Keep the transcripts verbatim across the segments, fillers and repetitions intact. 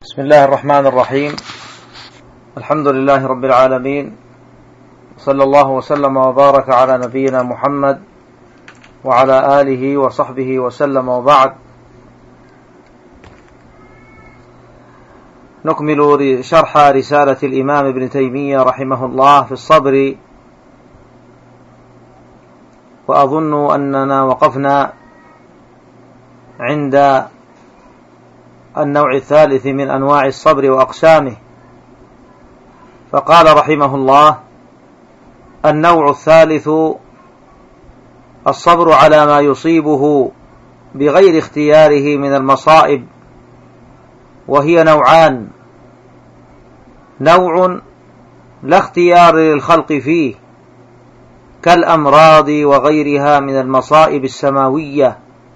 بسم الله الرحمن الرحيم. الحمد لله رب العالمين، صلى الله وسلم وبارك على نبينا محمد وعلى آله وصحبه وسلم، وبعد. نكمل شرح رسالة الإمام ابن تيمية رحمه الله في الصبر، وأظن أننا وقفنا عند النوع الثالث من أنواع الصبر وأقسامه، فقال رحمه الله: النوع الثالث الصبر على ما يصيبه بغير اختياره من المصائب، وهي نوعان: نوع لا اختيار للخلق فيه كالأمراض وغيرها من المصائب السماوية،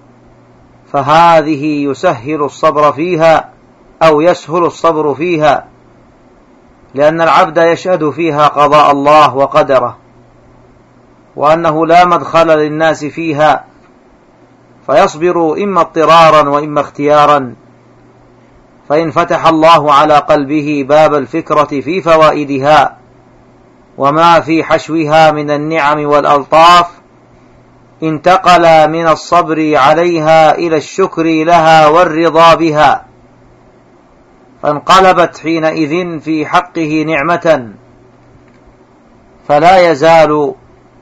فهذه يسهل الصبر فيها أو يسهل الصبر فيها، لأن العبد يشهد فيها قضاء الله وقدره، وأنه لا مدخل للناس فيها، فيصبر إما اضطرارا وإما اختيارا. فإن فتح الله على قلبه باب الفكرة في فوائدها وما في حشوها من النعم والألطاف، انتقل من الصبر عليها إلى الشكر لها والرضا بها، فانقلبت حينئذ في حقه نعمة، فلا يزال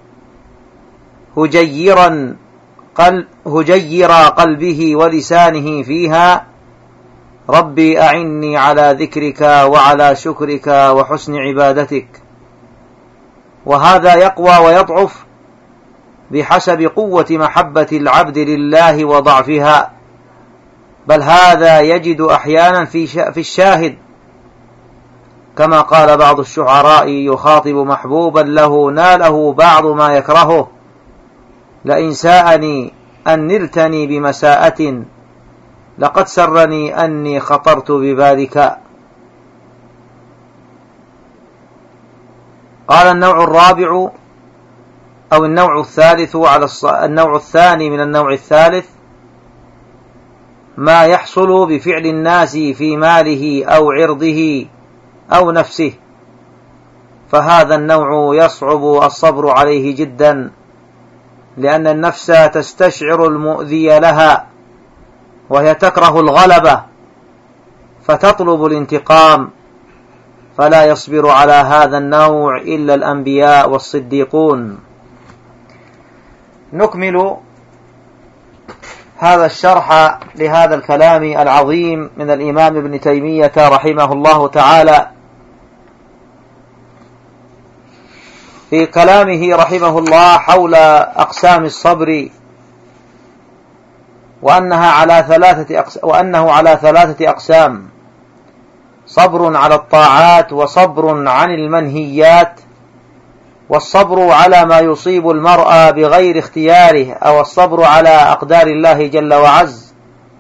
هجيرا قلب هجير قلبه ولسانه فيها: ربي أعني على ذكرك وعلى شكرك وحسن عبادتك. وهذا يقوى ويضعف بحسب قوة محبة العبد لله وضعفها، بل هذا يجد أحيانا في الشاهد، كما قال بعض الشعراء يخاطب محبوبا له ناله بعض ما يكرهه: لئن ساءني أن نلتني بمساءة لقد سرني أني خطرت ببالك. قال: النوع الرابع أو النوع الثالث على الص... النوع الثاني من النوع الثالث ما يحصل بفعل الناس في ماله أو عرضه أو نفسه، فهذا النوع يصعب الصبر عليه جدا، لأن النفس تستشعر المؤذي لها، وهي تكره الغلبة فتطلب الانتقام، فلا يصبر على هذا النوع إلا الأنبياء والصديقون. نكمل هذا الشرح لهذا الكلام العظيم من الإمام ابن تيمية رحمه الله تعالى في كلامه رحمه الله حول أقسام الصبر، وأنها على ثلاثة أقسام وأنه على ثلاثة أقسام: صبر على الطاعات، وصبر عن المنهيات، والصبر على ما يصيب المرء بغير اختياره، أو الصبر على أقدار الله جل وعز.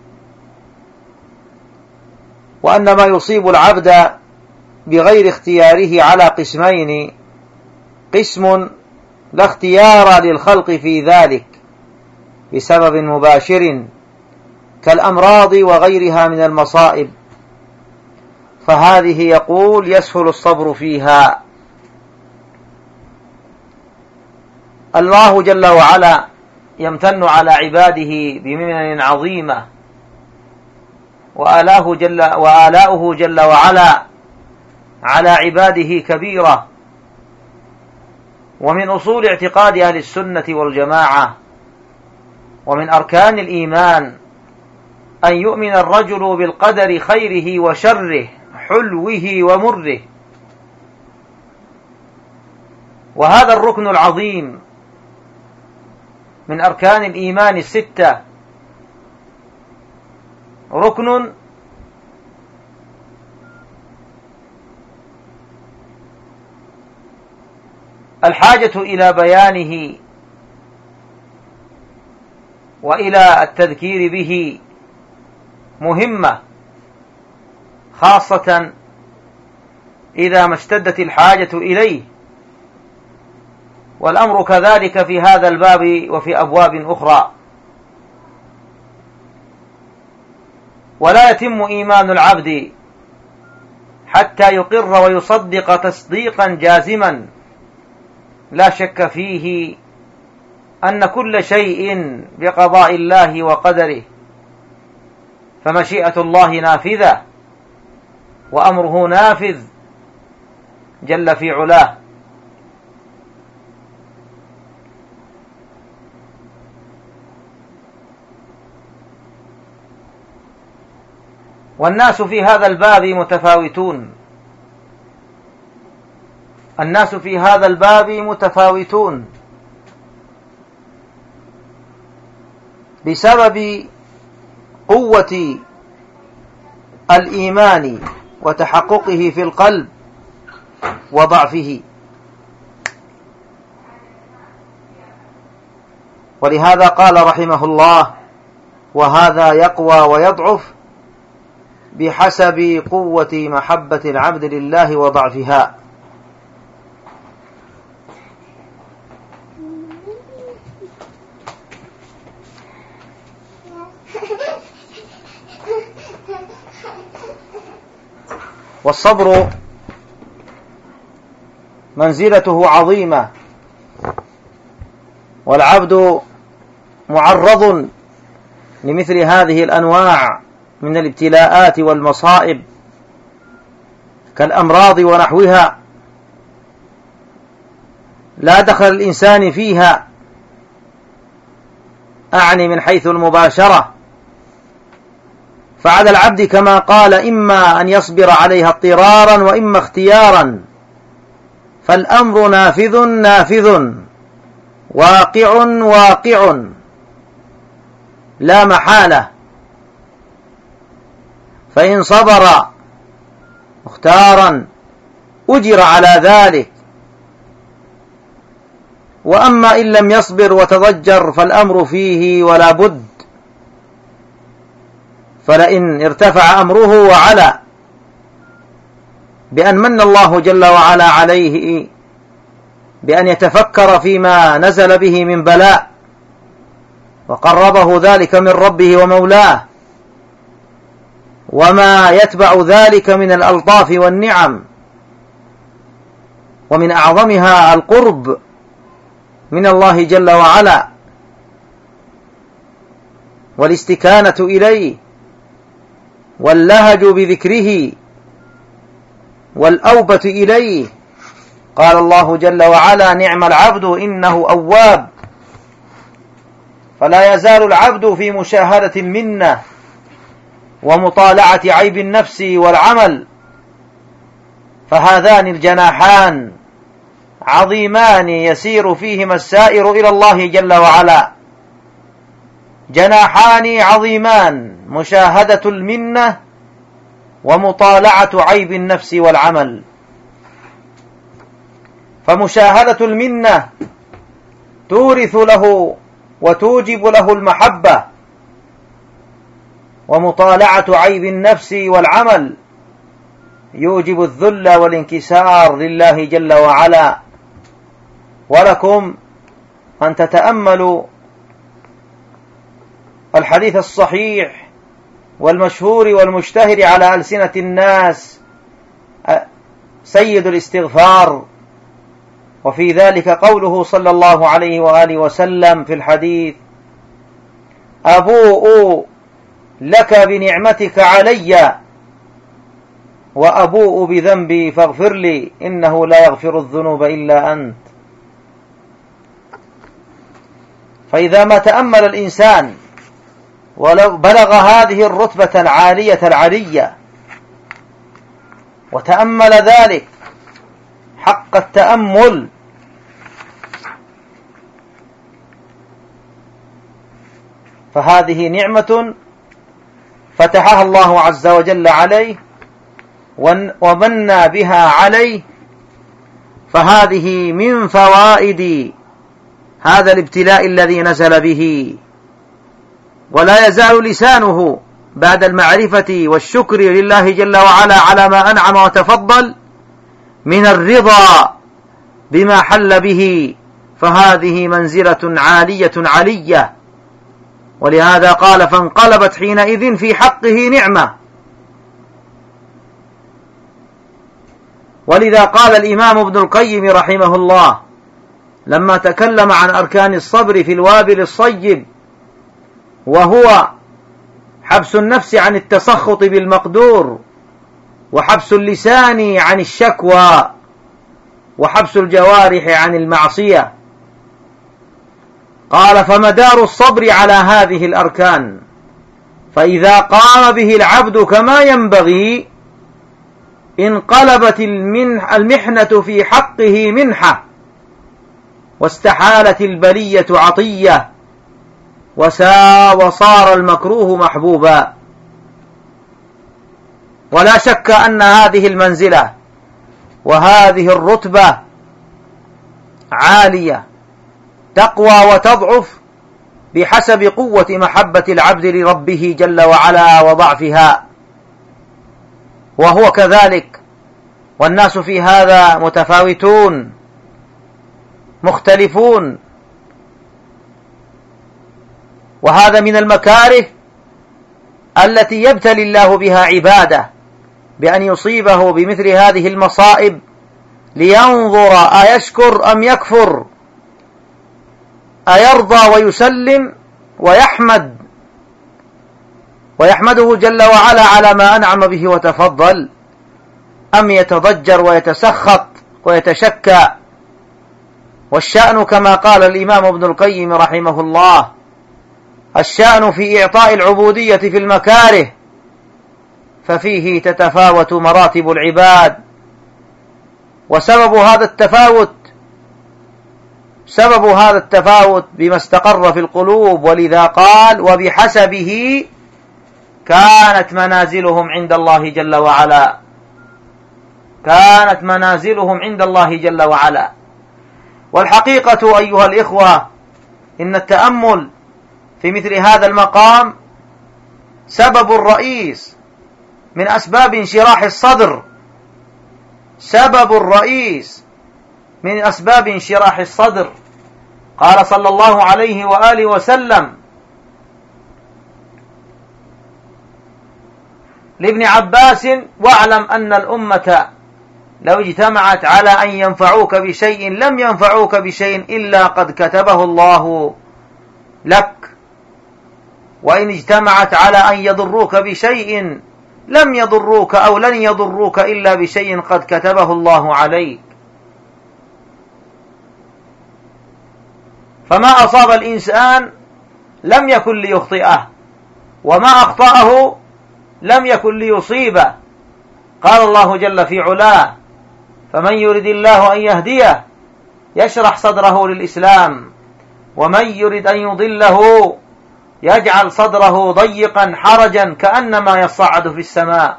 وأن ما يصيب العبد بغير اختياره على قسمين: قسم لا اختيار للخلق في ذلك بسبب مباشر كالأمراض وغيرها من المصائب، فهذه يقول يسهل الصبر فيها. الله جل وعلا يمتن على عباده بمنن عظيمة، وآلاؤه جل, وآلاؤه جل وعلا على عباده كبيرة. ومن أصول اعتقاد أهل السنة والجماعة ومن أركان الإيمان أن يؤمن الرجل بالقدر خيره وشره، حلوه ومره، وهذا الركن العظيم من أركان الإيمان الستة، ركن الحاجة إلى بيانه وإلى التذكير به مهمة، خاصة إذا ما اشتدت الحاجة إليه، والأمر كذلك في هذا الباب وفي أبواب أخرى. ولا يتم إيمان العبد حتى يقر ويصدق تصديقا جازما لا شك فيه أن كل شيء بقضاء الله وقدره، فمشيئة الله نافذة وأمره نافذ جل في علاه. والناس في هذا الباب متفاوتون الناس في هذا الباب متفاوتون بسبب قوة الإيمان وتحققه في القلب وضعفه. ولهذا قال رحمه الله: وهذا يقوى ويضعف بحسب قوة محبة العبد لله وضعفها. والصبر منزلته عظيمة، والعبد معرض لمثل هذه الأنواع من الابتلاءات والمصائب كالأمراض ونحوها، لا دخل الإنسان فيها، أعني من حيث المباشرة، فعلى العبد كما قال إما أن يصبر عليها اضطرارا وإما اختيارا، فالأمر نافذ نافذ واقع واقع لا محالة. فإن صبر مختارا أجر على ذلك، وأما إن لم يصبر وتضجر فالأمر فيه ولا بد. فلئن ارتفع أمره وعلى بأن من الله جل وعلا عليه بأن يتفكر فيما نزل به من بلاء وقربه ذلك من ربه ومولاه، وما يتبع ذلك من الألطاف والنعم، ومن أعظمها القرب من الله جل وعلا والاستكانة إليه واللهج بذكره والأوبة إليه. قال الله جل وعلا: نعم العبد إنه أواب. فلا يزال العبد في مشاهدة المنة ومطالعة عيب النفس والعمل، فهذان الجناحان عظيمان يسير فيهما السائر إلى الله جل وعلا، جناحان عظيمان: مشاهدة المنة ومطالعة عيب النفس والعمل. فمشاهدة المنة تورث له وتوجب له المحبة، ومطالعة عيب النفس والعمل يوجب الذل والانكسار لله جل وعلا. ولكم أن تتأملوا الحديث الصحيح والمشهور والمشتهر على ألسنة الناس سيد الاستغفار، وفي ذلك قوله صلى الله عليه وآله وسلم في الحديث: أبوء لك بنعمتك علي وأبوء بذنبي فاغفر لي إنه لا يغفر الذنوب إلا أنت. فإذا ما تأمل الإنسان ولو بلغ هذه الرتبة العالية العلية وتأمل ذلك حق التأمل، فهذه نعمة فتحها الله عز وجل عليه ومن بها عليه، فهذه من فوائد هذا الابتلاء الذي نزل به. ولا يزال لسانه بعد المعرفة والشكر لله جل وعلا على ما أنعم وتفضل من الرضا بما حل به، فهذه منزلة عالية علية. ولهذا قال: فانقلبت حينئذ في حقه نعمة. ولذا قال الإمام ابن القيم رحمه الله لما تكلم عن أركان الصبر في الوابل الصيب، وهو حبس النفس عن التسخط بالمقدور، وحبس اللسان عن الشكوى، وحبس الجوارح عن المعصية، قال: فمدار الصبر على هذه الأركان، فإذا قام به العبد كما ينبغي انقلبت المحنة في حقه منحة، واستحالت البلية عطية، وصار المكروه محبوبا. ولا شك أن هذه المنزلة وهذه الرتبة عالية تقوى وتضعف بحسب قوة محبة العبد لربه جل وعلا وضعفها، وهو كذلك، والناس في هذا متفاوتون مختلفون. وهذا من المكاره التي يبتلي الله بها عباده، بأن يصيبه بمثل هذه المصائب لينظر أيشكر أم يكفر، أيرضى ويسلم ويحمد ويحمده جل وعلا على ما أنعم به وتفضل، أم يتضجر ويتسخط ويتشكى. والشأن كما قال الإمام ابن القيم رحمه الله: الشأن في إعطاء العبودية في المكاره، ففيه تتفاوت مراتب العباد. وسبب هذا التفاوت سبب هذا التفاوت بما استقر في القلوب، ولذا قال: وبحسبه كانت منازلهم عند الله جل وعلا كانت منازلهم عند الله جل وعلا. والحقيقة أيها الإخوة، إن التأمل في مثل هذا المقام سبب الرئيس من أسباب انشراح الصدر سبب الرئيس من أسباب انشراح الصدر. قال صلى الله عليه وآله وسلم لابن عباس: واعلم أن الأمة لو اجتمعت على أن ينفعوك بشيء لم ينفعوك بشيء إلا قد كتبه الله لك، وإن اجتمعت على أن يضروك بشيء لم يضروك أو لن يضروك إلا بشيء قد كتبه الله عليك. فما أصاب الإنسان لم يكن ليخطئه، وما أخطأه لم يكن ليصيبه. قال الله جل في علاه: فمن يرد الله أن يهديه يشرح صدره للإسلام، ومن يرد أن يضله يجعل صدره ضيقا حرجا كأنما يصعد في السماء.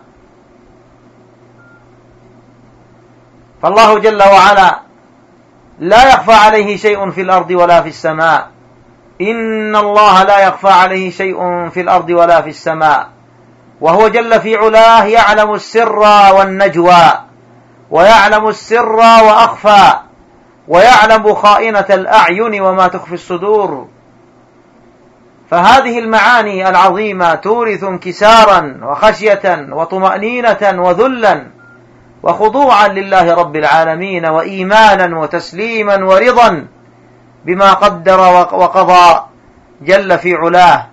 فالله جل وعلا لا يخفى عليه شيء في الأرض ولا في السماء. إن الله لا يخفى عليه شيء في الأرض ولا في السماء، وهو جل في علاه يعلم السر والنجوى، ويعلم السر وأخفى، ويعلم خائنة الأعين وما تخفي الصدور. فهذه المعاني العظيمة تورث انكسارا وخشية وطمأنينة وذلا وخضوعا لله رب العالمين، وإيمانا وتسليما ورضا بما قدر وقضى جل في علاه.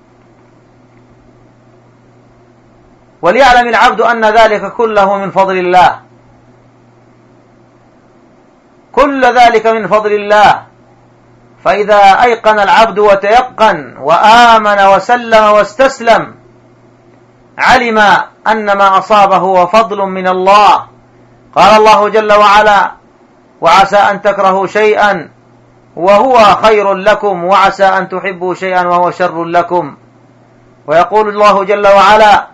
وليعلم العبد أن ذلك كله من فضل الله، كل ذلك من فضل الله. فإذا أيقن العبد وتيقن وآمن وسلم واستسلم علم أن ما أصابه هو فضل من الله. قال الله جل وعلا: وعسى أن تكرهوا شيئا وهو خير لكم، وعسى أن تحبوا شيئا وهو شر لكم. ويقول الله جل وعلا: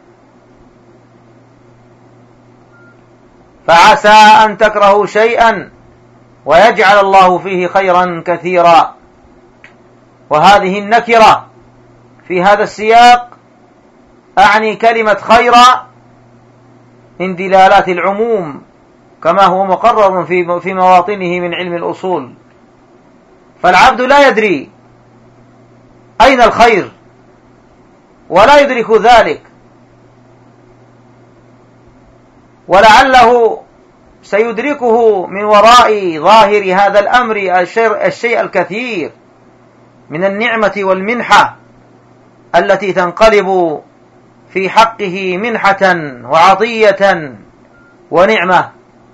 فعسى أن تكرهوا شيئا ويجعل الله فيه خيرا كثيرا. وهذه النكرة في هذا السياق أعني كلمة خيرا من دلالات العموم، كما هو مقرر في في مواطنه من علم الأصول. فالعبد لا يدري أين الخير ولا يدرك ذلك، ولعله سيدركه من وراء ظاهر هذا الأمر الشيء الكثير من النعمة والمنحة التي تنقلب في حقه منحة وعطية ونعمة.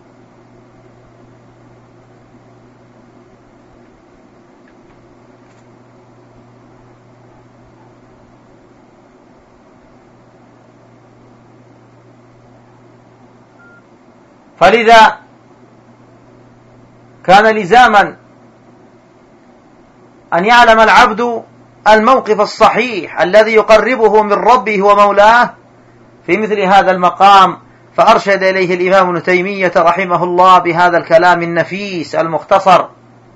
فلذا كان لزاما أن يعلم العبد الموقف الصحيح الذي يقربه من ربه ومولاه في مثل هذا المقام، فأرشد إليه الإمام ابن تيمية رحمه الله بهذا الكلام النفيس المختصر،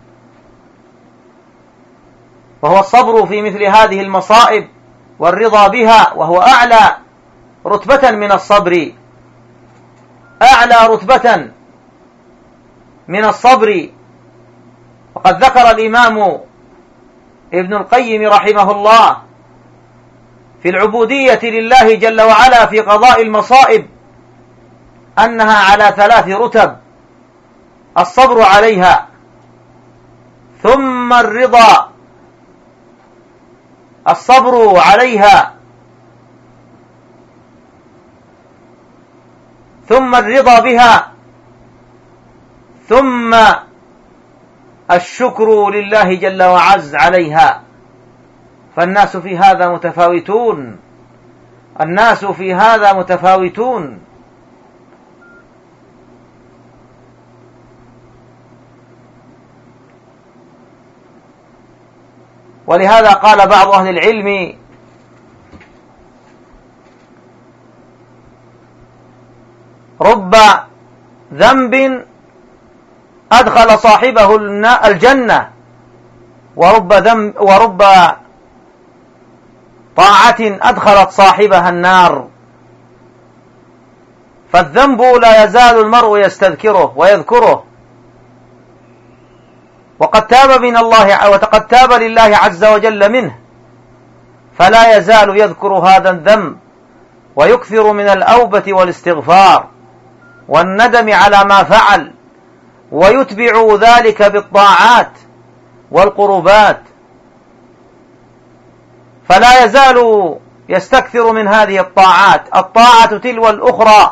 وهو الصبر في مثل هذه المصائب والرضا بها، وهو أعلى رتبة من الصبر، أعلى رتبة من الصبر. وقد ذكر الإمام ابن القيم رحمه الله في العبودية لله جل وعلا في قضاء المصائب أنها على ثلاث رتب: الصبر عليها، ثم الرضا، الصبر عليها ثم الرضا بها، ثم الشكر لله جل وعز عليها. فالناس في هذا متفاوتون، الناس في هذا متفاوتون. ولهذا قال بعض أهل العلم: رب ذنب أدخل صاحبه الجنة، ورب ذنب ورب طاعة أدخلت صاحبها النار. فالذنب لا يزال المرء يستذكره ويذكره، وقد تاب من الله وقد تاب لله عز وجل منه، فلا يزال يذكر هذا الذنب ويكثر من الأوبة والاستغفار والندم على ما فعل، ويتبع ذلك بالطاعات والقربات، فلا يزال يستكثر من هذه الطاعات الطاعة تلو الأخرى،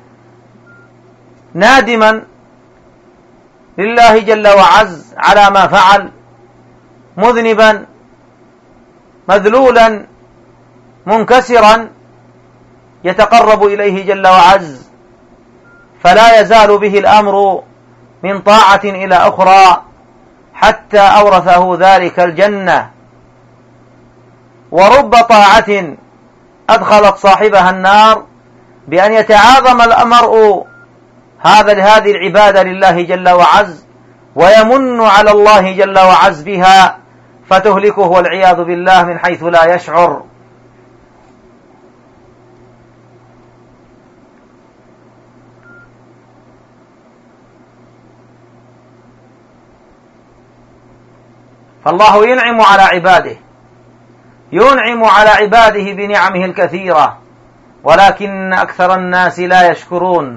نادما لله جل وعز على ما فعل، مذنبا مذلولا منكسرا يتقرب إليه جل وعز، فلا يزال به الأمر من طاعة إلى أخرى حتى أورثه ذلك الجنة. ورب طاعة أدخلت صاحبها النار بأن يتعاظم المرء هذا هذه العبادة لله جل وعز، ويمن على الله جل وعز بها، فتهلكه والعياذ بالله من حيث لا يشعر. فالله ينعم على عباده، ينعم على عباده بنعمه الكثيرة، ولكن أكثر الناس لا يشكرون.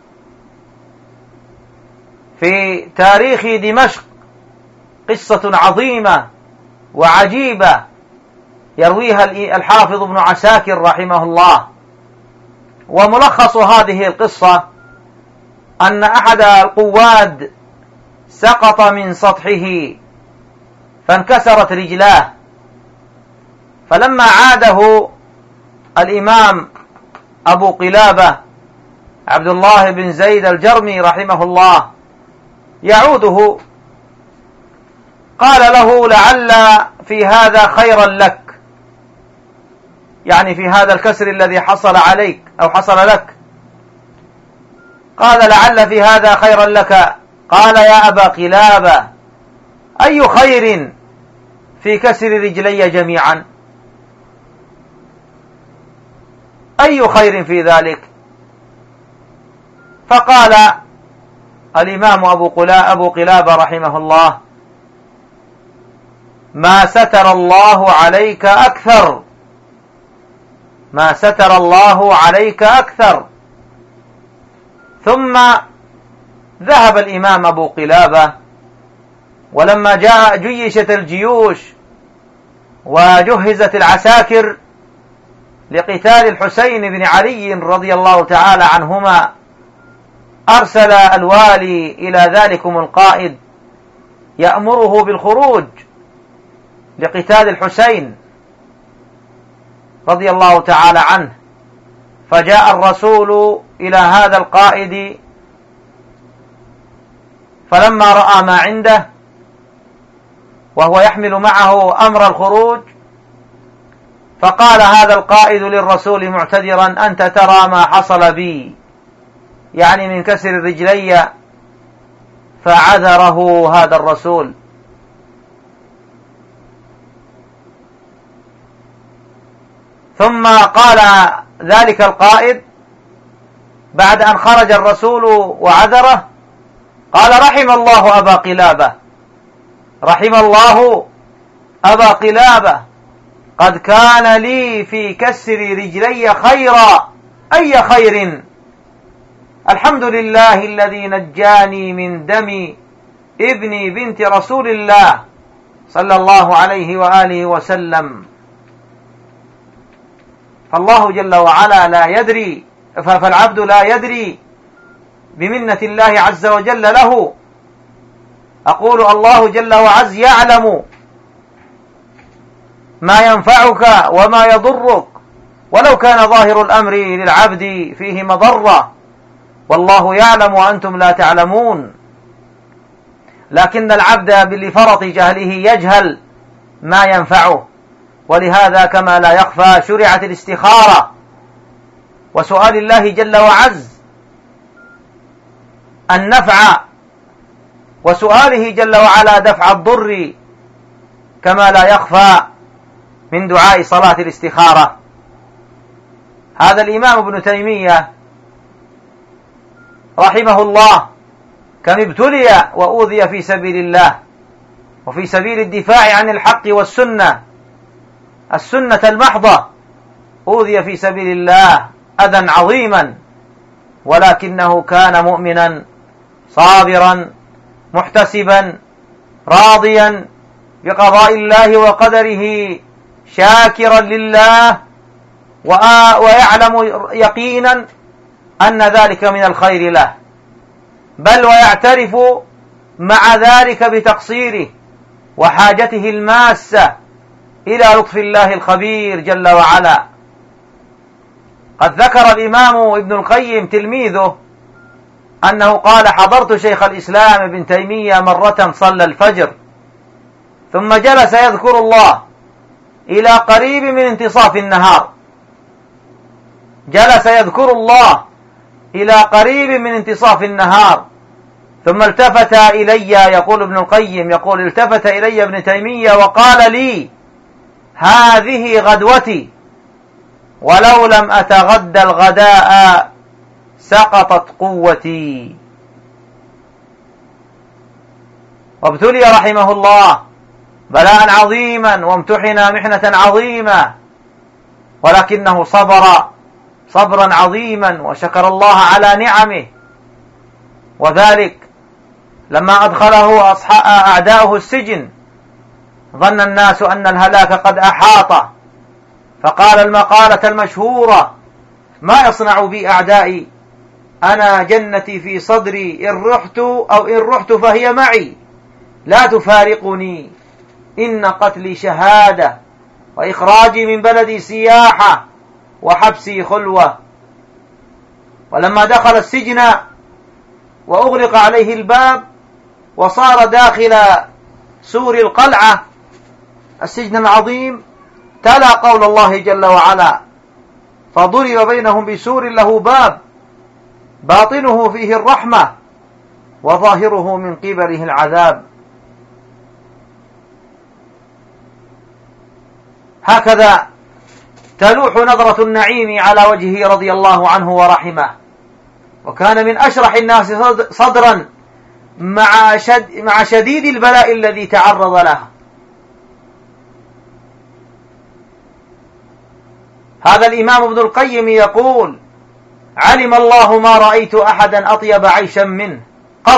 في تاريخ دمشق قصة عظيمة وعجيبة يرويها الحافظ ابن عساكر رحمه الله، وملخص هذه القصة أن أحد القواد سقط من سطحه فانكسرت رجلاه، فلما عاده الإمام أبو قلابة عبد الله بن زيد الجرمي رحمه الله يعوده، قال له: لعل في هذا خيرا لك، يعني في هذا الكسر الذي حصل عليك أو حصل لك. قال: لعل في هذا خيرا لك. قال: يا أبا قلابة، أي خير في كسر رجلي جميعا؟ أي خير في ذلك؟ فقال الإمام أبو قلابة, أبو قلابة رحمه الله: ما ستر الله عليك أكثر، ما ستر الله عليك أكثر. ثم ذهب الإمام أبو قلابة، ولما جاء جيشت الجيوش وجهزت العساكر لقتال الحسين بن علي رضي الله تعالى عنهما، أرسل الوالي إلى ذلكم القائد يأمره بالخروج لقتال الحسين رضي الله تعالى عنه. فجاء الرسول إلى هذا القائد، فلما رأى ما عنده وهو يحمل معه أمر الخروج، فقال هذا القائد للرسول معتذرا: أنت ترى ما حصل بي، يعني من كسر الرجلي. فعذره هذا الرسول. ثم قال ذلك القائد بعد أن خرج الرسول وعذره، قال: رحم الله أبا قلابة، رحم الله أبا قلابة، قد كان لي في كسر رجلي خيرا، أي خير؟ الحمد لله الذي نجاني من دم ابن بنت رسول الله صلى الله عليه وآله وسلم. فالله جل وعلا لا يدري، فالعبد لا يدري بمنة الله عز وجل له. أقول الله جل وعز يعلم ما ينفعك وما يضرك، ولو كان ظاهر الأمر للعبد فيه مضرة، والله يعلم وأنتم لا تعلمون. لكن العبد لفرط جهله يجهل ما ينفعه، ولهذا كما لا يخفى شرعت الاستخارة وسؤال الله جل وعز النفع، وسؤاله جل وعلا دفع الضر، كما لا يخفى من دعاء صلاة الاستخارة. هذا الإمام ابن تيمية رحمه الله كم ابتلي وأوذي في سبيل الله وفي سبيل الدفاع عن الحق والسنة، السنة المحضة، أوذي في سبيل الله أذى عظيما، ولكنه كان مؤمنا صابرا محتسبا راضيا بقضاء الله وقدره، شاكرا لله، ويعلم يقينا أن ذلك من الخير له، بل ويعترف مع ذلك بتقصيره وحاجته الماسة إلى لطف الله الخبير جل وعلا. قد ذكر الإمام ابن القيم تلميذه أنه قال: حضرت شيخ الإسلام ابن تيمية مرة صلى الفجر، ثم جلس يذكر الله إلى قريب من انتصاف النهار، جلس يذكر الله إلى قريب من انتصاف النهار، ثم التفت إلي، يقول ابن القيم، يقول: التفت إلي ابن تيمية وقال لي: هذه غدوتي، ولو لم أتغدى الغداء سقطت قوتي. وابتلي رحمه الله بلاء عظيما، وامتحن محنة عظيمة، ولكنه صبر صبرا عظيما وشكر الله على نعمه. وذلك لما أدخله أعداؤه السجن ظن الناس أن الهلاك قد أحاط، فقال المقالة المشهورة: ما يصنع بي أعدائي، أنا جنتي في صدري، إن رحت أو إن رحت فهي معي، لا تفارقني، إن قتلي شهادة، وإخراجي من بلدي سياحة، وحبسي خلوة. ولما دخل السجن وأغلق عليه الباب وصار داخل سور القلعة، السجن العظيم، تلا قول الله جل وعلا: فضرب بينهم بسور له باب باطنه فيه الرحمة وظاهره من قبله العذاب. هكذا تلوح نظرة النعيم على وجهه رضي الله عنه ورحمه، وكان من أشرح الناس صدرا مع, شد مع شديد البلاء الذي تعرض له. هذا الإمام ابن القيم يقول: علم الله ما رأيت أحدا أطيب عيشا منه قط،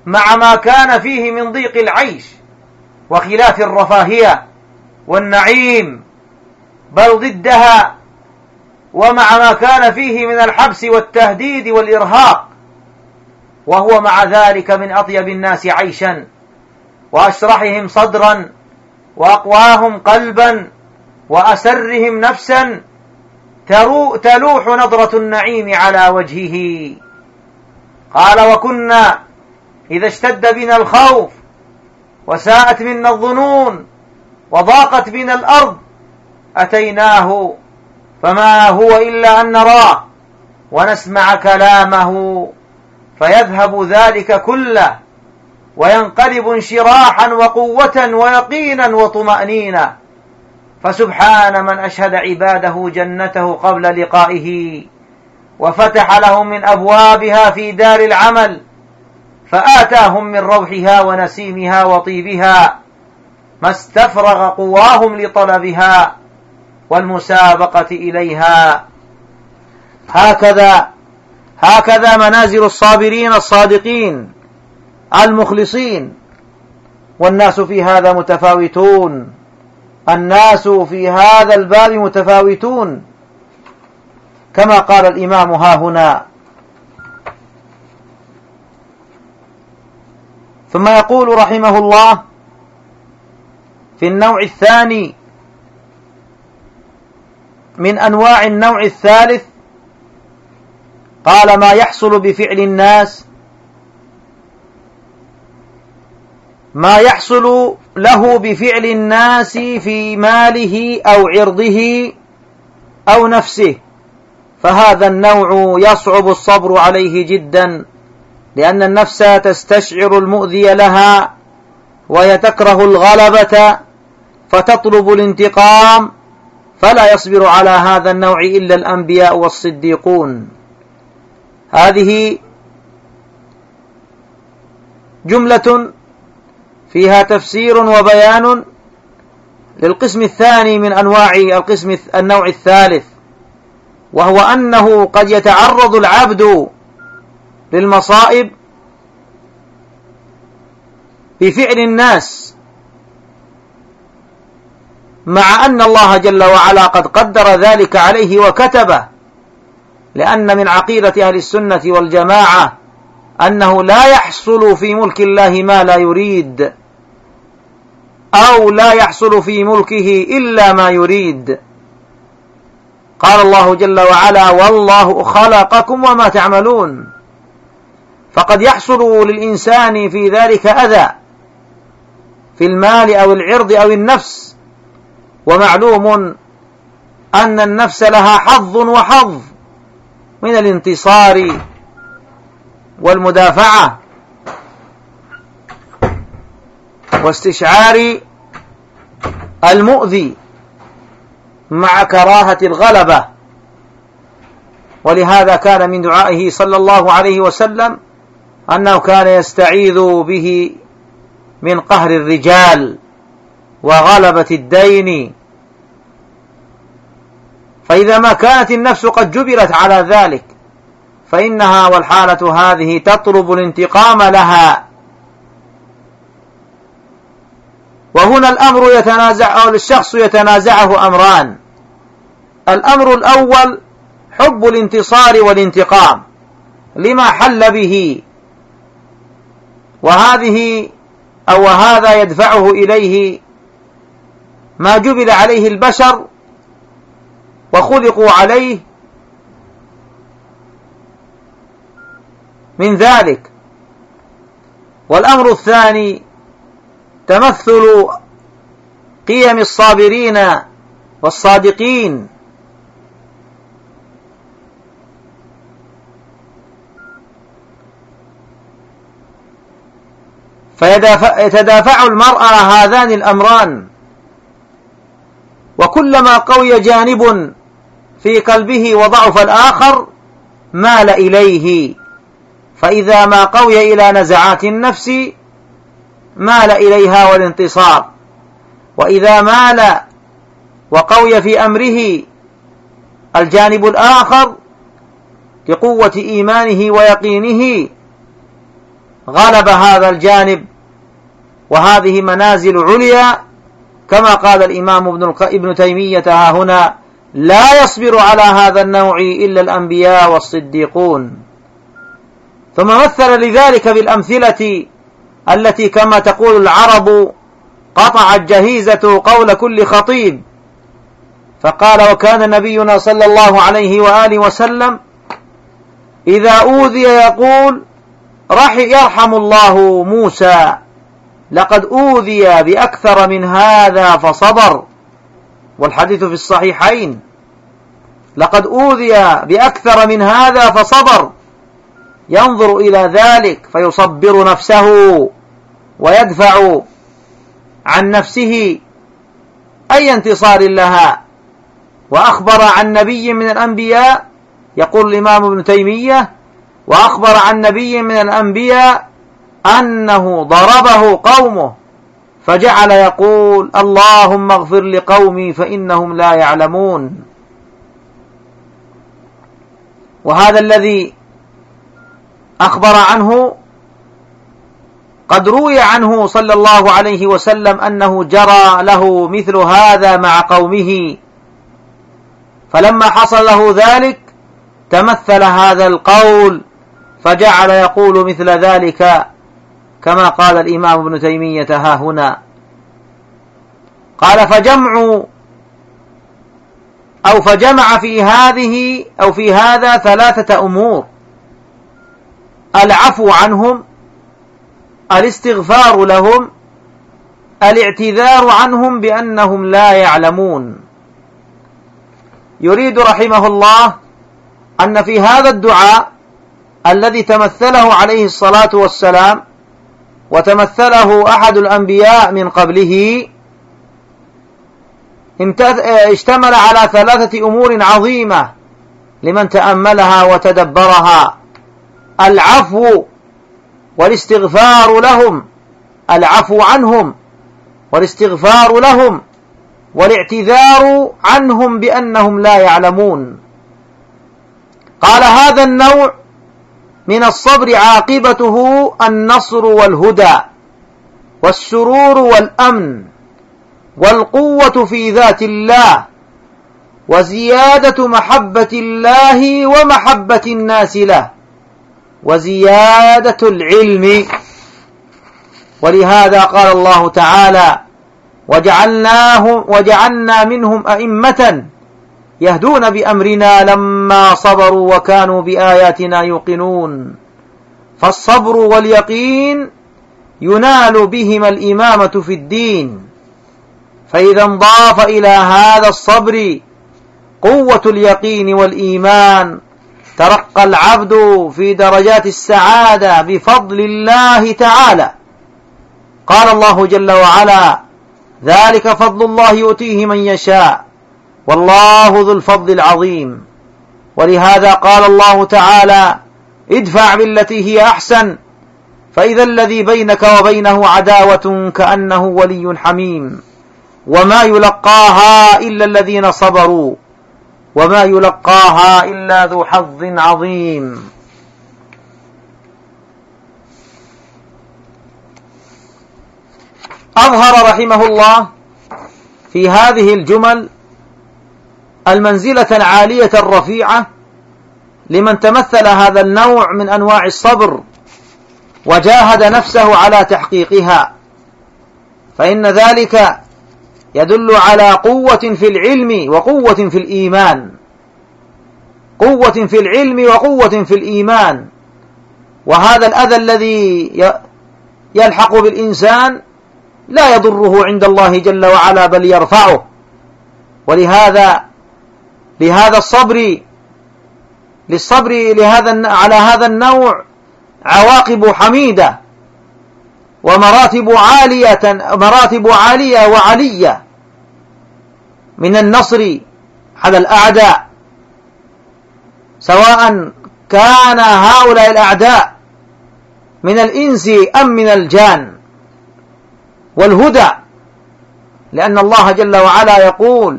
مع ما كان فيه من ضيق العيش وخلاف الرفاهية والنعيم، بل ضدها، ومع ما كان فيه من الحبس والتهديد والإرهاق، وهو مع ذلك من أطيب الناس عيشا وأشرحهم صدرا وأقواهم قلبا وأسرهم نفسا، تلوح نظرة النعيم على وجهه. قال: وكنا إذا اشتد بنا الخوف وساءت منا الظنون وضاقت بنا الأرض أتيناه، فما هو إلا أن نراه ونسمع كلامه، فيذهب ذلك كله وينقلب انشراحا وقوة ويقينا وطمأنينة. فسبحان من أشهد عباده جنته قبل لقائه، وفتح لهم من أبوابها في دار العمل، فآتاهم من روحها ونسيمها وطيبها ما استفرغ قواهم لطلبها والمسابقة إليها. هكذا هكذا منازل الصابرين الصادقين المخلصين. والناس في هذا متفاوتون، الناس في هذا الباب متفاوتون، كما قال الإمام ها هنا. ثم يقول رحمه الله في النوع الثاني من أنواع النوع الثالث، قال: ما يحصل بفعل الناس، ما يحصل له بفعل الناس في ماله أو عرضه أو نفسه، فهذا النوع يصعب الصبر عليه جدا، لأن النفس تستشعر المؤذي لها وهي تكره الغلبة فتطلب الانتقام، فلا يصبر على هذا النوع إلا الأنبياء والصديقون. هذه جملة فيها تفسير وبيان للقسم الثاني من أنواع القسم النوع الثالث، وهو أنه قد يتعرض العبد للمصائب بفعل الناس، مع أن الله جل وعلا قد قدر ذلك عليه وكتبه، لأن من عقيدة أهل السنة والجماعة أنه لا يحصل في ملك الله ما لا يريد، أو لا يحصل في ملكه إلا ما يريد. قال الله جل وعلا: والله خلقكم وما تعملون. فقد يحصل للإنسان في ذلك أذى في المال أو العرض أو النفس، ومعلوم أن النفس لها حظ وحظ من الانتصار والمدافعة واستشعار المؤذي مع كراهة الغلبة. ولهذا كان من دعائه صلى الله عليه وسلم أنه كان يستعيذ به من قهر الرجال وغلبة الدين. فإذا ما كانت النفس قد جبلت على ذلك، فإنها والحالة هذه تطلب الانتقام لها. وهنا الأمر يتنازع، أو الشخص يتنازعه أمران: الأمر الأول حب الانتصار والانتقام لما حل به، وهذه أو هذا يدفعه إليه ما جبل عليه البشر وخلقوا عليه من ذلك. والأمر الثاني تمثل قيم الصابرين والصادقين، فيتدافع المرأة هذان الأمران، وكلما قوي جانب في قلبه وضعف الآخر مال إليه، فإذا ما قوي إلى نزعات النفس مال إليها والانتصار، وإذا مال وقوي في أمره الجانب الآخر لقوة إيمانه ويقينه غلب هذا الجانب، وهذه منازل عليا، كما قال الإمام ابن, ابن تيمية ها هنا: لا يصبر على هذا النوع إلا الأنبياء والصديقون. ثم مثل لذلك بالأمثلة التي كما تقول العرب قطعت جهيزة قول كل خطيب، فقال: وكان نبينا صلى الله عليه وآله وسلم إذا أوذي يقول: رح يرحم الله موسى، لقد أوذي بأكثر من هذا فصبر. والحديث في الصحيحين: لقد أوذي بأكثر من هذا فصبر. ينظر إلى ذلك فيصبر نفسه ويدفع عن نفسه أي انتصار لها. وأخبر عن نبي من الأنبياء، يقول الإمام ابن تيمية: وأخبر عن نبي من الأنبياء أنه ضربه قومه فجعل يقول: اللهم اغفر لقومي فإنهم لا يعلمون. وهذا الذي أخبر عنه قد روي عنه صلى الله عليه وسلم أنه جرى له مثل هذا مع قومه، فلما حصل له ذلك تمثل هذا القول فجعل يقول مثل ذلك، كما قال الإمام ابن تيمية ها هنا. قال: فجمع أو فجمع في هذه أو في هذا ثلاثة أمور: العفو عنهم، الاستغفار لهم، الاعتذار عنهم بأنهم لا يعلمون. يريد رحمه الله أن في هذا الدعاء الذي تمثله عليه الصلاة والسلام وتمثله أحد الأنبياء من قبله اشتمل على ثلاثة أمور عظيمة لمن تأملها وتدبرها: العفو والاستغفار لهم، العفو عنهم والاستغفار لهم والاعتذار عنهم بأنهم لا يعلمون. قال: هذا النوع من الصبر عاقبته النصر والهدى والسرور والأمن والقوة في ذات الله وزيادة محبة الله ومحبة الناس له وزيادة العلم. ولهذا قال الله تعالى: وجعلناهم وجعلنا منهم أئمة يهدون بأمرنا لما صبروا وكانوا بآياتنا يوقنون. فالصبر واليقين ينال بهما الإمامة في الدين، فإذا انضاف إلى هذا الصبر قوة اليقين والإيمان ترقى العبد في درجات السعادة بفضل الله تعالى. قال الله جل وعلا: ذلك فضل الله يؤتيه من يشاء والله ذو الفضل العظيم. ولهذا قال الله تعالى: ادفع بالتي هي أحسن فإذا الذي بينك وبينه عداوة كأنه ولي حميم وما يلقاها إلا الذين صبروا وما يلقاها إلا ذو حظ عظيم. أظهر رحمه الله في هذه الجمل المنزلة العالية الرفيعة لمن تمثل هذا النوع من أنواع الصبر وجاهد نفسه على تحقيقها، فإن ذلك يدل على قوة في العلم وقوة في الإيمان، قوة في العلم وقوة في الإيمان. وهذا الأذى الذي يلحق بالإنسان لا يضره عند الله جل وعلا بل يرفعه. ولهذا لهذا الصبر للصبر لهذا على هذا النوع عواقب حميدة ومراتب عالية مراتب عالية وعلية من النصر على الأعداء، سواء كان هؤلاء الأعداء من الإنس أم من الجان، والهدى، لأن الله جل وعلا يقول: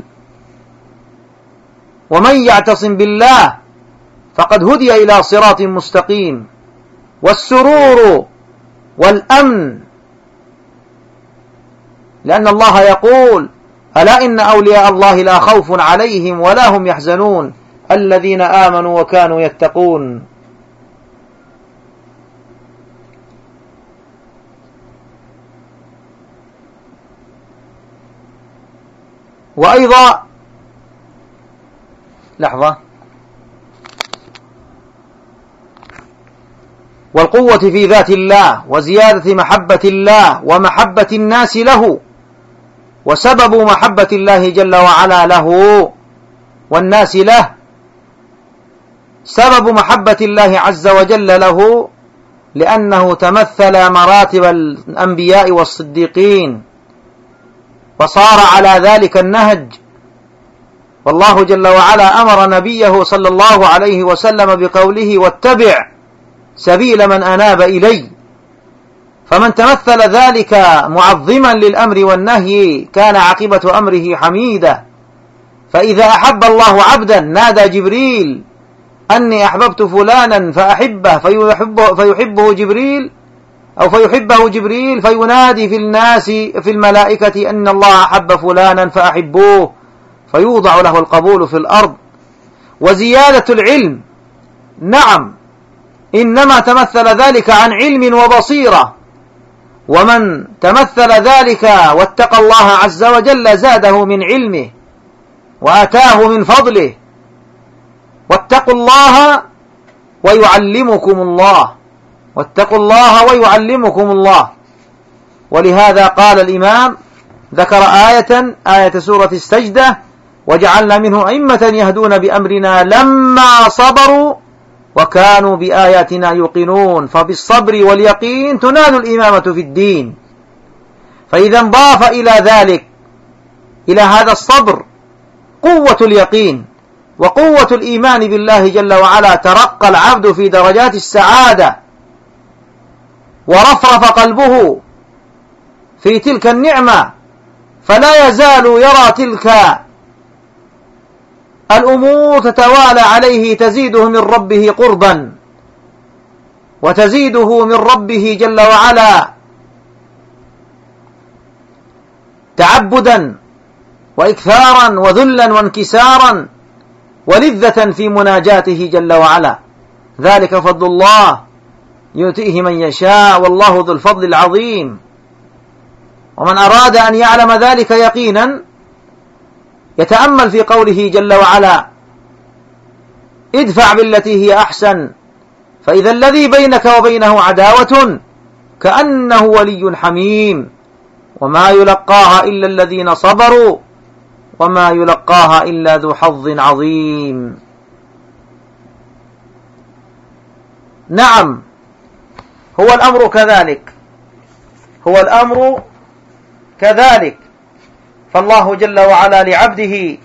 ومن يعتصم بالله فقد هدي إلى صراط مستقيم. والسرور والأمن، لأن الله يقول: ألا إن أولياء الله لا خوف عليهم ولا هم يحزنون الذين آمنوا وكانوا يتقون. وأيضا لحظة والقوة في ذات الله وزيادة محبة الله ومحبة الناس له، وسبب محبة الله جل وعلا له والناس له سبب محبة الله عز وجل له لأنه تمثل مراتب الأنبياء والصديقين وصار على ذلك النهج. والله جل وعلا أمر نبيه صلى الله عليه وسلم بقوله: واتبع سبيل من أناب إلي. فمن تمثل ذلك معظما للأمر والنهي كان عاقبة أمره حميدة. فإذا أحب الله عبدا نادى جبريل: أني أحببت فلانا فأحبه، فيحبه, فيحبه جبريل أو فيحبه جبريل فينادي في الناس في الملائكة أن الله أحب فلانا فأحبوه، فيوضع له القبول في الأرض. وزيادة العلم، نعم، إنما تمثل ذلك عن علم وبصيرة، ومن تمثل ذلك واتقى الله عز وجل زاده من علمه وآتاه من فضله. واتقوا الله ويعلمكم الله، واتقوا الله ويعلمكم الله. ولهذا قال الإمام ذكر آية آية سورة السجدة: وجعلنا منه أئمة يهدون بأمرنا لما صبروا وكانوا بآياتنا يوقنون. فبالصبر واليقين تنال الإمامة في الدين. فإذا انضاف إلى ذلك إلى هذا الصبر قوة اليقين وقوة الإيمان بالله جل وعلا، ترقى العبد في درجات السعادة ورفرف قلبه في تلك النعمة، فلا يزال يرى تلك الأمور تتوالى عليه تزيده من ربه قربا وتزيده من ربه جل وعلا تعبدا وإكثارا وذلا وانكسارا ولذة في مناجاته جل وعلا. ذلك فضل الله يؤتيه من يشاء والله ذو الفضل العظيم. ومن أراد أن يعلم ذلك يقينا يتأمل في قوله جل وعلا: ادفع بالتي هي أحسن فإذا الذي بينك وبينه عداوة كأنه ولي حميم وما يلقاها إلا الذين صبروا وما يلقاها إلا ذو حظ عظيم. نعم، هو الأمر كذلك، هو الأمر كذلك. فالله جل وعلا لعبده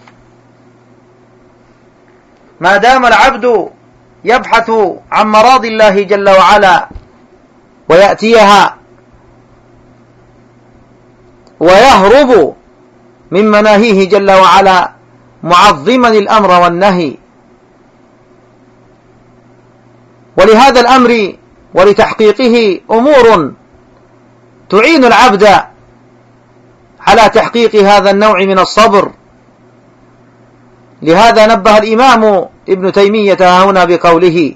ما دام العبد يبحث عن مراضي الله جل وعلا ويأتيها ويهرب من مناهيه جل وعلا معظما الأمر والنهي. ولهذا الأمر ولتحقيقه أمور تعين العبد على تحقيق هذا النوع من الصبر. لهذا نبه الإمام ابن تيمية هنا بقوله: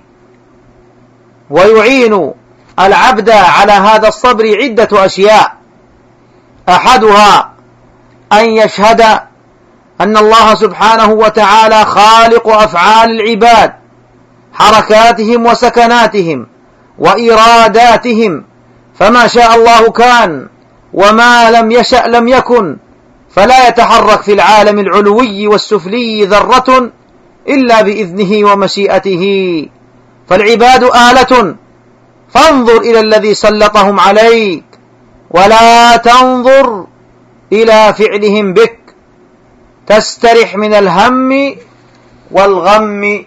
ويعين العبد على هذا الصبر عدة أشياء، أحدها أن يشهد أن الله سبحانه وتعالى خالق أفعال العباد، حركاتهم وسكناتهم وإراداتهم، فما شاء الله كان وما لم يشأ لم يكن، فلا يتحرك في العالم العلوي والسفلي ذرة إلا بإذنه ومشيئته. فالعباد آلة، فانظر إلى الذي سلطهم عليك ولا تنظر إلى فعلهم بك، تسترح من الهم والغم.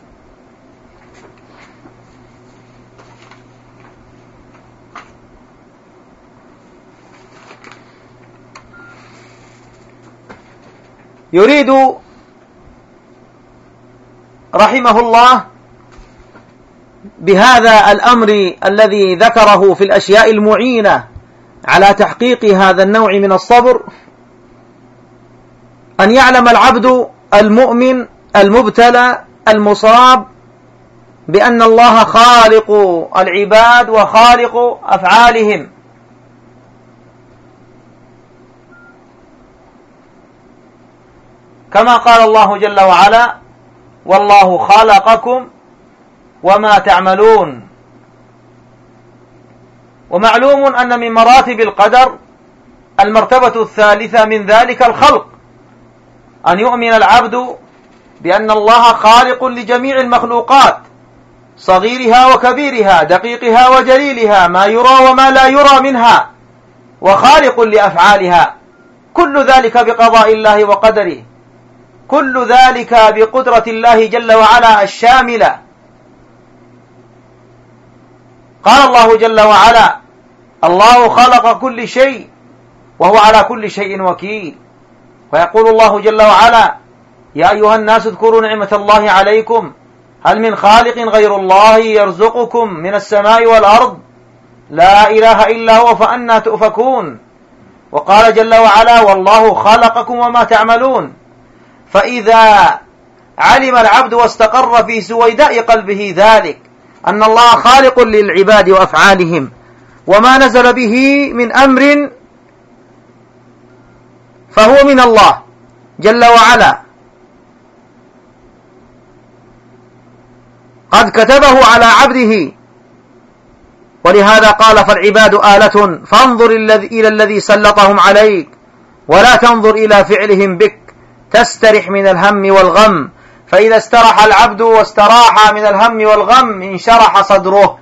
يريد رحمه الله بهذا الأمر الذي ذكره في الأشياء المعينة على تحقيق هذا النوع من الصبر أن يعلم العبد المؤمن المبتلى المصاب بأن الله خالق العباد وخالق أفعالهم، كما قال الله جل وعلا: والله خلقكم وما تعملون. ومعلوم أن من مراتب القدر المرتبة الثالثة من ذلك الخلق، أن يؤمن العبد بأن الله خالق لجميع المخلوقات، صغيرها وكبيرها، دقيقها وجليلها، ما يرى وما لا يرى منها، وخالق لأفعالها، كل ذلك بقضاء الله وقدره، كل ذلك بقدرة الله جل وعلا الشاملة. قال الله جل وعلا: الله خلق كل شيء وهو على كل شيء وكيل. ويقول الله جل وعلا: يا أيها الناس اذكروا نعمة الله عليكم هل من خالق غير الله يرزقكم من السماء والأرض لا إله إلا هو فأنى تؤفكون. وقال جل وعلا: والله خلقكم وما تعملون. فإذا علم العبد واستقر في سويداء قلبه ذلك أن الله خالق للعباد وأفعالهم وما نزل به من أمر فهو من الله جل وعلا، قد كتبه على عبده. ولهذا قال: فالعباد آلة فانظر إلى الذي سلطهم عليك ولا تنظر إلى فعلهم بك تسترح من الهم والغم، فإذا استرح العبد واستراح من الهم والغم انشرح صدره.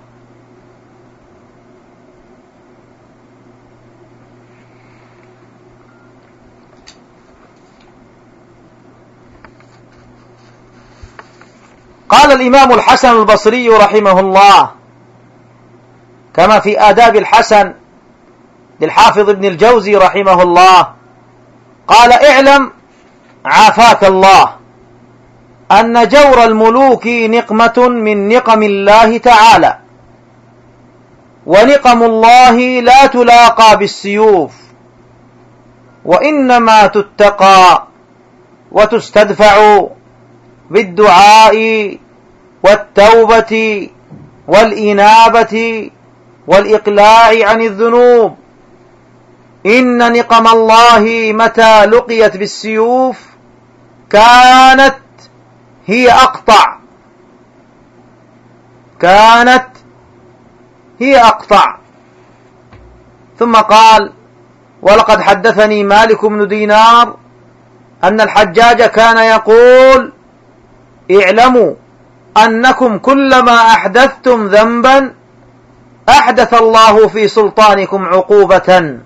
قال الإمام الحسن البصري رحمه الله كما في آداب الحسن للحافظ ابن الجوزي رحمه الله، قال: اعلم عافاك الله أن جور الملوك نقمة من نقم الله تعالى، ونقم الله لا تلاقى بالسيوف، وإنما تتقى وتستدفع بالدعاء والتوبة والإنابة والإقلاع عن الذنوب. إن نقم الله متى لقيت بالسيوف كانت هي أقطع كانت هي أقطع ثم قال: ولقد حدثني مالك بن دينار أن الحجاج كان يقول: اعلموا أنكم كلما أحدثتم ذنبا أحدث الله في سلطانكم عقوبة.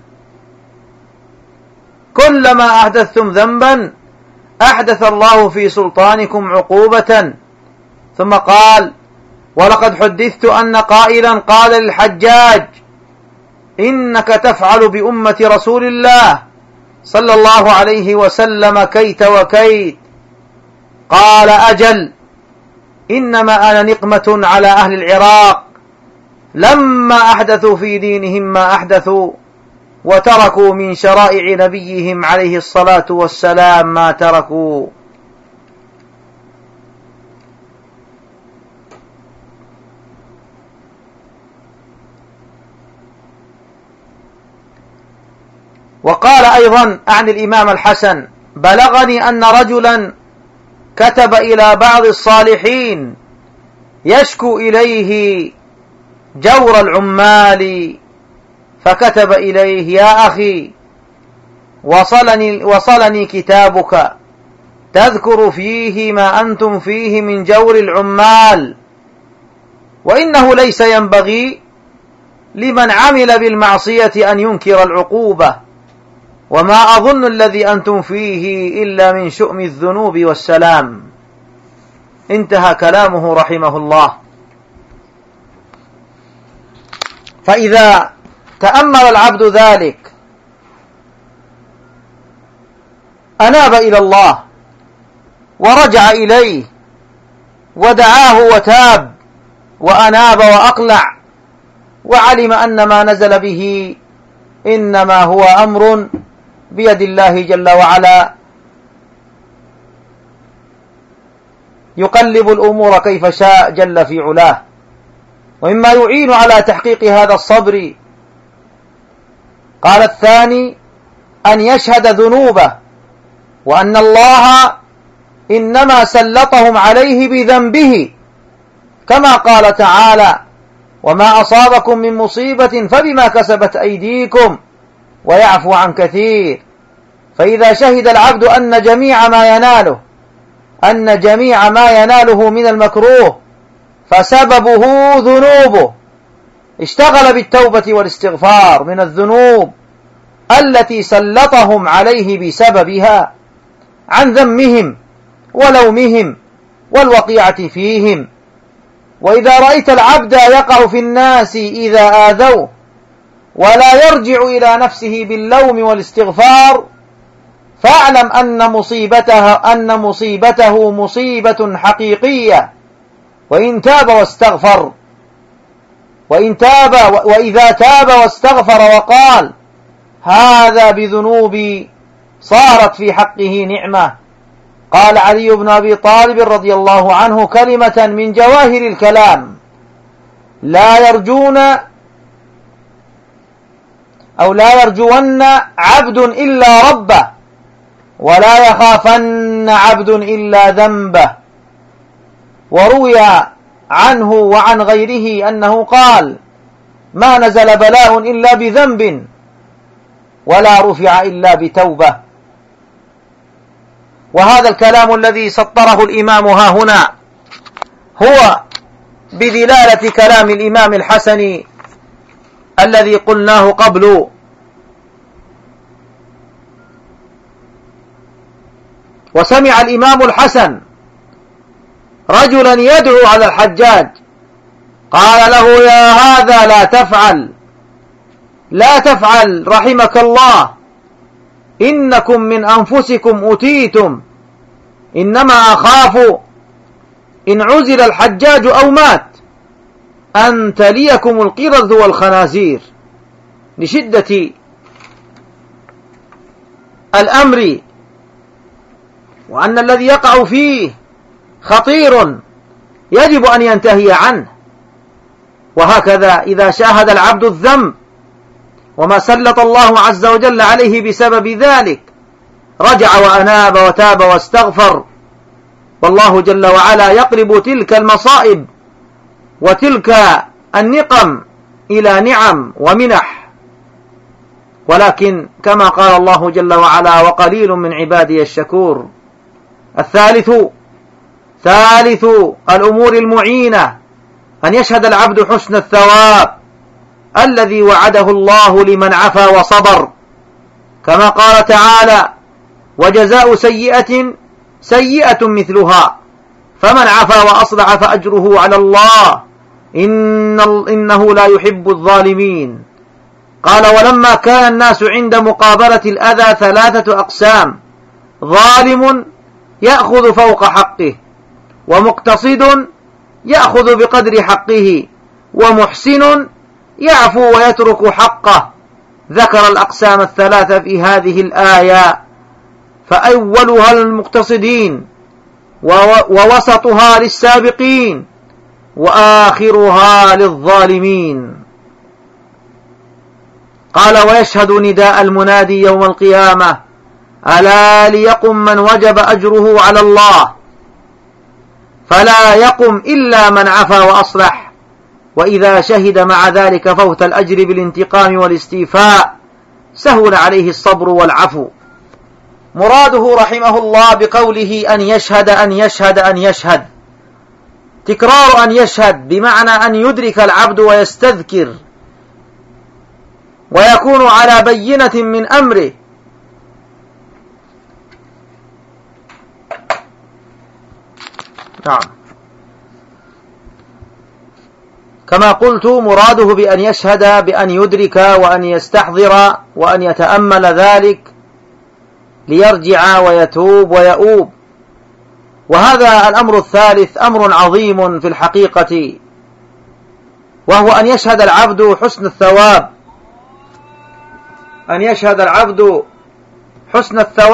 كلما أحدثتم ذنبا أحدث الله في سلطانكم عقوبة. ثم قال: ولقد حدثت أن قائلا قال للحجاج: إنك تفعل بأمة رسول الله صلى الله عليه وسلم كيت وكيت. قال: أجل، إنما أنا نقمة على أهل العراق لما أحدثوا في دينهم ما أحدثوا وتركوا من شرائع نبيهم عليه الصلاة والسلام ما تركوا. وقال أيضا عن الإمام الحسن: بلغني أن رجلا كتب إلى بعض الصالحين يشكو إليه جور العمال، فكتب إليه: يا أخي، وصلني, وصلني كتابك تذكر فيه ما أنتم فيه من جور العمال، وإنه ليس ينبغي لمن عمل بالمعصية أن ينكر العقوبة، وما أظن الذي أنتم فيه إلا من شؤم الذنوب والسلام. انتهى كلامه رحمه الله. فإذا تأمل العبد ذلك أناب إلى الله ورجع إليه ودعاه وتاب وأناب وأقلع وعلم أن ما نزل به إنما هو أمر بيد الله جل وعلا يقلب الأمور كيف شاء جل في علاه. ومما يعين على تحقيق هذا الصبر قال الثاني أن يشهد ذنوبه، وأن الله إنما سلطهم عليه بذنبه، كما قال تعالى وما أصابكم من مصيبة فبما كسبت أيديكم ويعفو عن كثير. فإذا شهد العبد أن جميع ما يناله أن جميع ما يناله من المكروه فسببه ذنوبه، اشتغل بالتوبة والاستغفار من الذنوب التي سلطهم عليه بسببها عن ذمهم ولومهم والوقيعة فيهم. وإذا رأيت العبد يقع في الناس إذا آذوه ولا يرجع إلى نفسه باللوم والاستغفار فاعلم أن مصيبته أن مصيبته مصيبة حقيقية، وإن تاب واستغفر وإن تاب وإذا تاب واستغفر وقال هذا بذنوبي صارت في حقه نعمة. قال علي بن أبي طالب رضي الله عنه كلمة من جواهر الكلام: لا يرجون أو لا يرجون عبد إلا ربه، ولا يخافن عبد إلا ذنبه. وروي عنه وعن غيره أنه قال: ما نزل بلاء إلا بذنب، ولا رفع إلا بتوبة. وهذا الكلام الذي سطره الإمام ها هنا هو بدلالة كلام الإمام الحسن الذي قلناه قبل، وسمع الإمام الحسن رجلا يدعو على الحجاج قال له: يا هذا لا تفعل لا تفعل رحمك الله، إنكم من أنفسكم أتيتم، إنما أخاف إن عزل الحجاج أو مات أن تليكم القرذ والخنازير، لشدة الأمر وأن الذي يقع فيه خطير يجب أن ينتهي عنه. وهكذا إذا شاهد العبد الذنب وما سلط الله عز وجل عليه بسبب ذلك رجع وأناب وتاب واستغفر، والله جل وعلا يقلب تلك المصائب وتلك النقم إلى نعم ومنح. ولكن كما قال الله جل وعلا: وقليل من عبادي الشكور. الثالث ثالث الأمور المعينة أن يشهد العبد حسن الثواب الذي وعده الله لمن عفا وصبر، كما قال تعالى: وجزاء سيئة سيئة مثلها فمن عفا وأصلح فأجره على الله إن إنه لا يحب الظالمين. قال: ولما كان الناس عند مقابلة الأذى ثلاثة أقسام: ظالم يأخذ فوق حقه، ومقتصد يأخذ بقدر حقه، ومحسن يعفو ويترك حقه. ذكر الأقسام الثلاثة في هذه الآية، فأولها للمقتصدين، ووسطها للسابقين، وآخرها للظالمين. قال: ويشهد نداء المنادي يوم القيامة: ألا ليقم من وجب أجره على الله، فلا يقم إلا من عفا وأصلح، وإذا شهد مع ذلك فوت الأجر بالانتقام والاستيفاء سهل عليه الصبر والعفو. مراده رحمه الله بقوله أن يشهد أن يشهد أن يشهد تكرار أن يشهد بمعنى أن يدرك العبد ويستذكر ويكون على بينة من أمره. نعم، كما قلت مراده بأن يشهد بأن يدرك وأن يستحضر وأن يتأمل ذلك ليرجع ويتوب ويؤوب. وهذا الأمر الثالث أمر عظيم في الحقيقة، وهو أن يشهد العبد حسن الثواب، أن يشهد العبد حسن الثواب